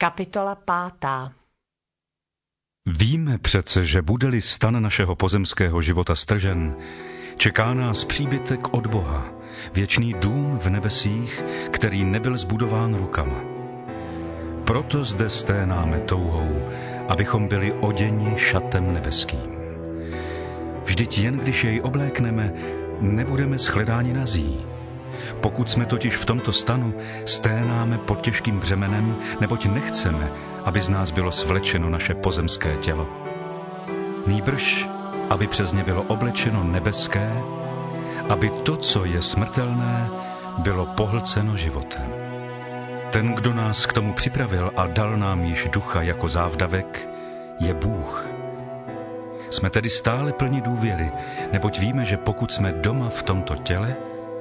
Kapitola 5. Víme přece, že bude-li stan našeho pozemského života stržen, čeká nás příbytek od Boha, věčný dům v nebesích, který nebyl zbudován rukama. Proto zde sténáme touhou, abychom byli oděni šatem nebeským. Vždyť jen když jej oblékneme, nebudeme shledáni nazí. Pokud jsme totiž v tomto stanu, sténáme pod těžkým břemenem, neboť nechceme, aby z nás bylo svlečeno naše pozemské tělo. Nýbrž, aby přes ně bylo oblečeno nebeské, aby to, co je smrtelné, bylo pohlceno životem. Ten, kdo nás k tomu připravil a dal nám již ducha jako závdavek, je Bůh. Jsme tedy stále plni důvěry, neboť víme, že pokud jsme doma v tomto těle,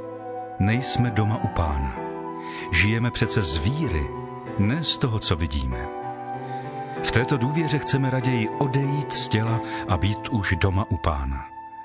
nejsme doma u Pána. Žijeme přece z víry, ne z toho, co vidíme. V této důvěře chceme raději odejít z těla a být už doma u Pána.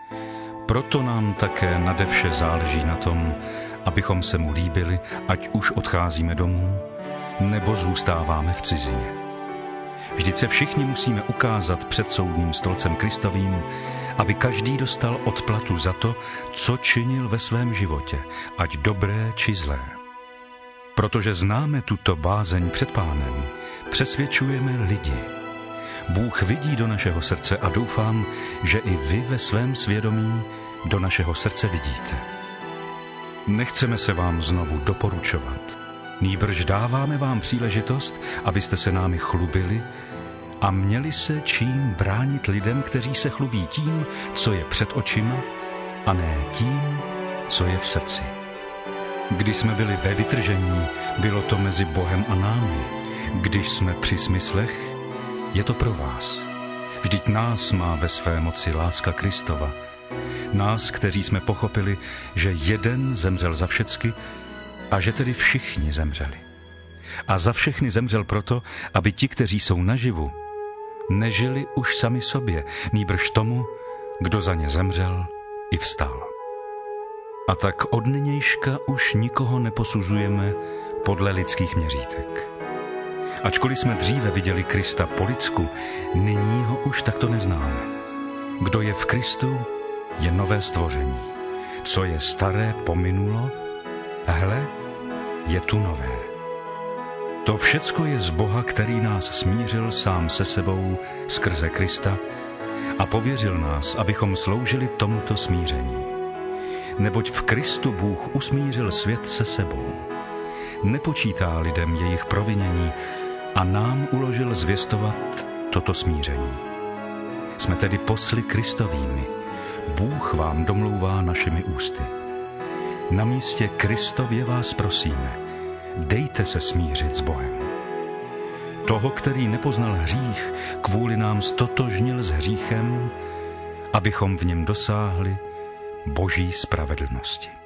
Proto nám také nade vše záleží na tom, abychom se mu líbili, ať už odcházíme domů, nebo zůstáváme v cizině. Vždyť se všichni musíme ukázat před soudním stolcem Kristovým, aby každý dostal odplatu za to, co činil ve svém životě, ať dobré či zlé. Protože známe tuto bázeň před Pánem, přesvědčujeme lidi. Bůh vidí do našeho srdce a doufám, že i vy ve svém svědomí do našeho srdce vidíte. Nechceme se vám znovu doporučovat, nýbrž dáváme vám příležitost, abyste se námi chlubili a měli se čím bránit lidem, kteří se chlubí tím, co je před očima, a ne tím, co je v srdci. Když jsme byli ve vytržení, bylo to mezi Bohem a námi. Když jsme při smyslech, je to pro vás. Vždyť nás má ve své moci láska Kristova. Nás, kteří jsme pochopili, že jeden zemřel za všecky a že tedy všichni zemřeli. A za všechny zemřel proto, aby ti, kteří jsou naživu, nežili už sami sobě, nýbrž tomu, kdo za ně zemřel i vstal. A tak od nynějška už nikoho neposuzujeme podle lidských měřítek. Ačkoliv jsme dříve viděli Krista po lidsku, nyní ho už takto neznáme. Kdo je v Kristu, je nové stvoření. Co je staré pominulo, hle, je tu nové. To všecko je z Boha, který nás smířil sám se sebou skrze Krista a pověřil nás, abychom sloužili tomuto smíření. Neboť v Kristu Bůh usmířil svět se sebou. Nepočítá lidem jejich provinění a nám uložil zvěstovat toto smíření. Jsme tedy posly Kristovými. Bůh vám domlouvá našimi ústy. Na místě Kristově vás prosíme, dejte se smířit s Bohem. Toho, který nepoznal hřích, kvůli nám stotožnil s hříchem, abychom v něm dosáhli Boží spravedlnosti.